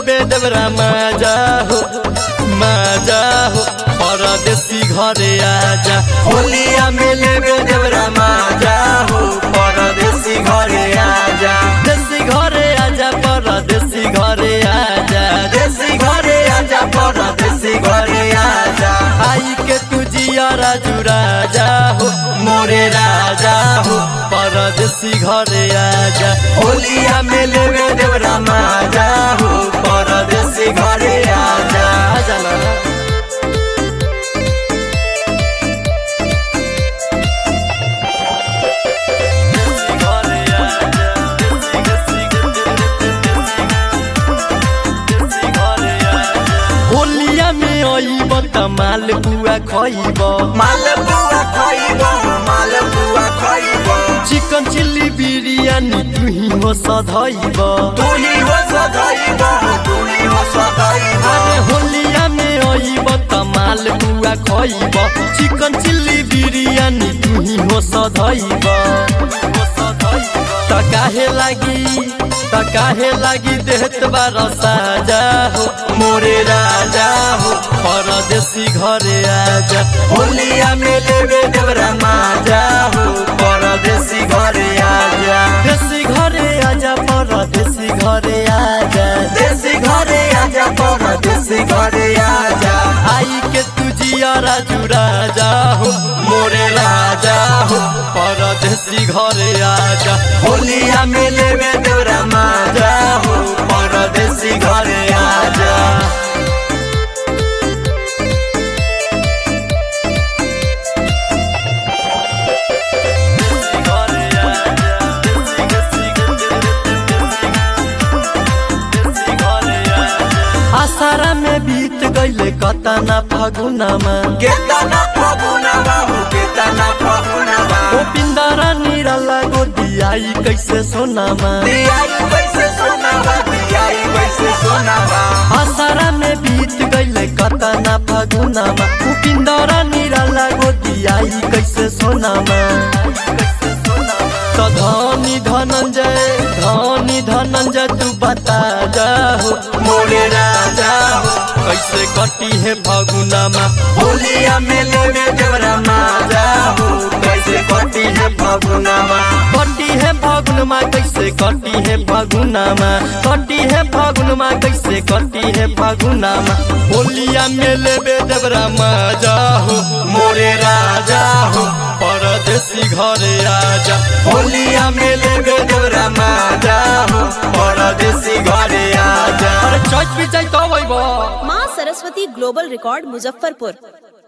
लेबे देवरा माजा हो परदेसी घरे आजा होलिया में लेबे देवरा माजा हो परदेसी घरे आजा देसी घरे आजा परदेसी घरे आजा देसी घरे आजा परदेसी घरे आजा आई के तू जिया राजू राजा हो मोरे राजा हो परदेसी घरे आजा होलिया में लेबे देवरा माजा हो परदेसी घरे आजा आजा ना माल बुआ खइबो चिकन चिल्ली बिरयानी तुही हो सधइबो अरे होलिया में अइबो त माल बुआ खइबो चिकन चिल्ली बिरयानी तुही हो सधइबो त काहे लागी देहत बार साजा हो मोरे राजा हो परदेसी घरे आजा होलिया में लेबे देवरा माजा हो परदेसी घरे आजा देसी घरे आजा परदेसी घरे आजा देसी घरे आजा परदेसी घरे आजा आई के तू जिया राजू राजा हो मोरे राजा हो परदेसी घरे आजा होलिया में लेबे देवरा माजा हो परदेसी घरे आजा आसारा में बीत गईले कतना फागुनमा ओ पिंदरा निराला गोदियाई कैसे सोनामा आसारा में बीत गईले कतना फागुनमा ओ पिंदरा निराला गोदियाई कैसे सोनामा तो धनी धनंजय तू बता जा हो मोरे राजा हो कैसे कटी है फागुनमा होलिया में लेबे देवरा माजा हो कैसे कटी है फागुनमा कैसे कटी है फागुनमा कैसे कटी है फागुनमा होलिया में लेबे देवरा माजा हो मोरे राजा हो परदेसी घरे आजा होलिया में लेबे देवरा माजा हो परदेसी घरे आजा अरे चौक भी जाई तो वही बा माँ सरस्वती ग्लोबल रिकॉर्ड मुजफ्फरपुर।